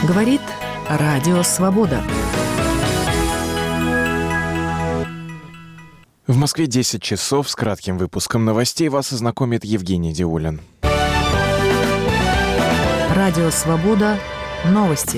Говорит Радио Свобода. В Москве 10 часов. С кратким выпуском новостей вас ознакомит Евгений Диулин. Радио Свобода. Новости.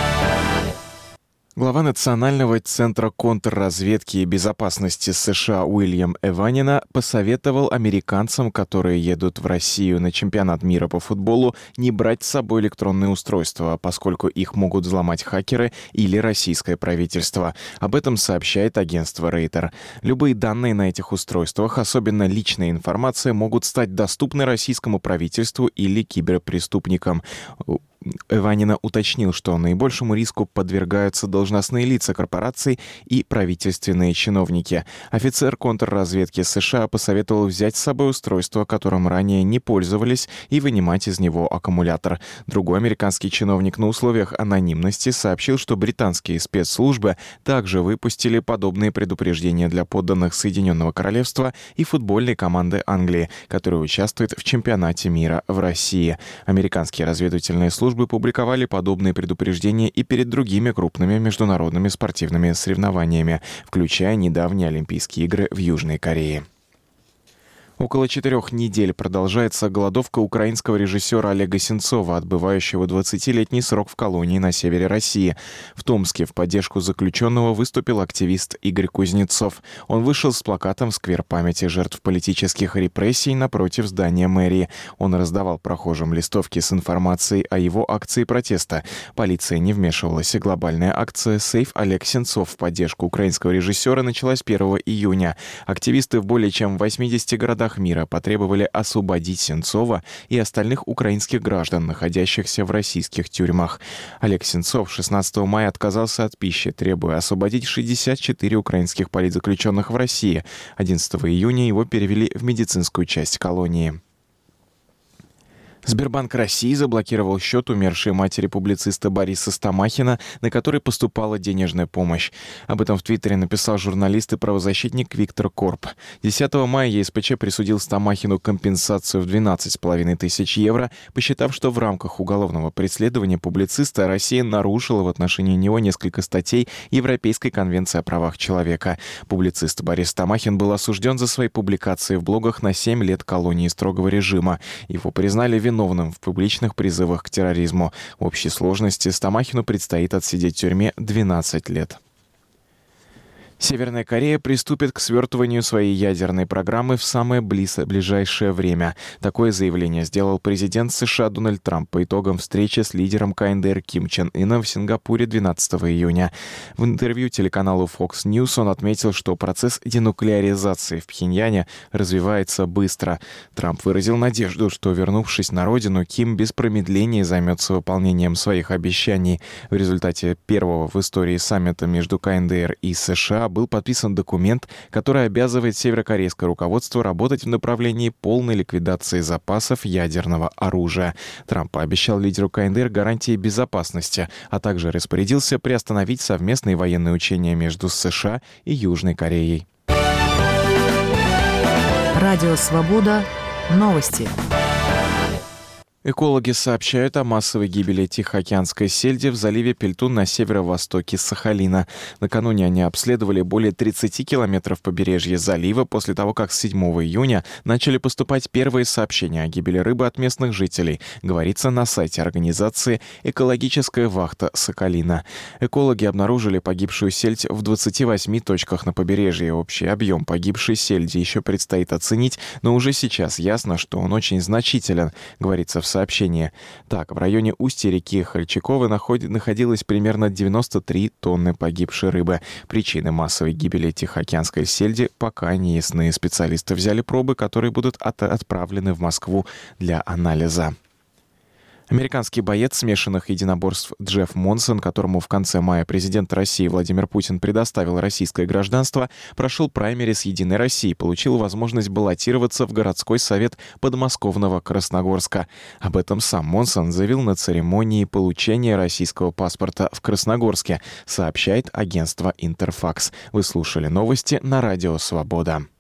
Глава Национального центра контрразведки и безопасности США Уильям Эванина посоветовал американцам, которые едут в Россию на чемпионат мира по футболу, не брать с собой электронные устройства, поскольку их могут взломать хакеры или российское правительство. Об этом сообщает агентство Рейтер. Любые данные на этих устройствах, особенно личная информация, могут стать доступны российскому правительству или киберпреступникам. Эванина уточнил, что наибольшему риску подвергаются должностные лица корпораций и правительственные чиновники. Офицер контрразведки США посоветовал взять с собой устройство, которым ранее не пользовались, и вынимать из него аккумулятор. Другой американский чиновник на условиях анонимности сообщил, что британские спецслужбы также выпустили подобные предупреждения для подданных Соединенного Королевства и футбольной команды Англии, которая участвует в чемпионате мира в России. Американские разведывательные службы публиковали подобные предупреждения и перед другими крупными международными спортивными соревнованиями, включая недавние Олимпийские игры в Южной Корее. Около 4 недель продолжается голодовка украинского режиссера Олега Сенцова, отбывающего 20-летний срок в колонии на севере России. В Томске в поддержку заключенного выступил активист Игорь Кузнецов. Он вышел с плакатом в сквер памяти жертв политических репрессий напротив здания мэрии. Он раздавал прохожим листовки с информацией о его акции протеста. Полиция не вмешивалась, и глобальная акция «Сейв Олег Сенцов» в поддержку украинского режиссера началась 1 июня. Активисты в более чем 80 городах мира потребовали освободить Сенцова и остальных украинских граждан, находящихся в российских тюрьмах. Олег Сенцов 16 мая отказался от пищи, требуя освободить 64 украинских политзаключенных в России. 11 июня его перевели в медицинскую часть колонии. Сбербанк России заблокировал счет умершей матери публициста Бориса Стамахина, на который поступала денежная помощь. Об этом в Твиттере написал журналист и правозащитник Виктор Корп. 10 мая ЕСПЧ присудил Стамахину компенсацию в 12,5 тысяч евро, посчитав, что в рамках уголовного преследования публициста Россия нарушила в отношении него несколько статей Европейской конвенции о правах человека. Публицист Борис Стамахин был осужден за свои публикации в блогах на 7 лет колонии строгого режима. Его признали виновным в публичных призывах к терроризму. В общей сложности Стамахину предстоит отсидеть в тюрьме 12 лет. Северная Корея приступит к свертыванию своей ядерной программы в самое ближайшее время. Такое заявление сделал президент США Дональд Трамп по итогам встречи с лидером КНДР Ким Чен Ыном в Сингапуре 12 июня. В интервью телеканалу Fox News он отметил, что процесс денуклеаризации в Пхеньяне развивается быстро. Трамп выразил надежду, что, вернувшись на родину, Ким без промедления займется выполнением своих обещаний. В результате первого в истории саммита между КНДР и США был подписан документ, который обязывает северокорейское руководство работать в направлении полной ликвидации запасов ядерного оружия. Трамп пообещал лидеру КНДР гарантии безопасности, а также распорядился приостановить совместные военные учения между США и Южной Кореей. Радио Свобода. Новости. Экологи сообщают о массовой гибели тихоокеанской сельди в заливе Пельтун на северо-востоке Сахалина. Накануне они обследовали более 30 километров побережья залива после того, как с 7 июня начали поступать первые сообщения о гибели рыбы от местных жителей, говорится на сайте организации «Экологическая вахта Сахалина». Экологи обнаружили погибшую сельдь в 28 точках на побережье. Общий объем погибшей сельди еще предстоит оценить, но уже сейчас ясно, что он очень значителен, говорится в сообщение. Так, в районе устья реки Хальчиковы находилось примерно 93 тонны погибшей рыбы. Причины массовой гибели тихоокеанской сельди пока не ясны. Специалисты взяли пробы, которые будут отправлены в Москву для анализа. Американский боец смешанных единоборств Джефф Монсон, которому в конце мая президент России Владимир Путин предоставил российское гражданство, прошел праймериз «Единой России», получил возможность баллотироваться в городской совет подмосковного Красногорска. Об этом сам Монсон заявил на церемонии получения российского паспорта в Красногорске, сообщает агентство «Интерфакс». Вы слушали новости на Радио Свобода.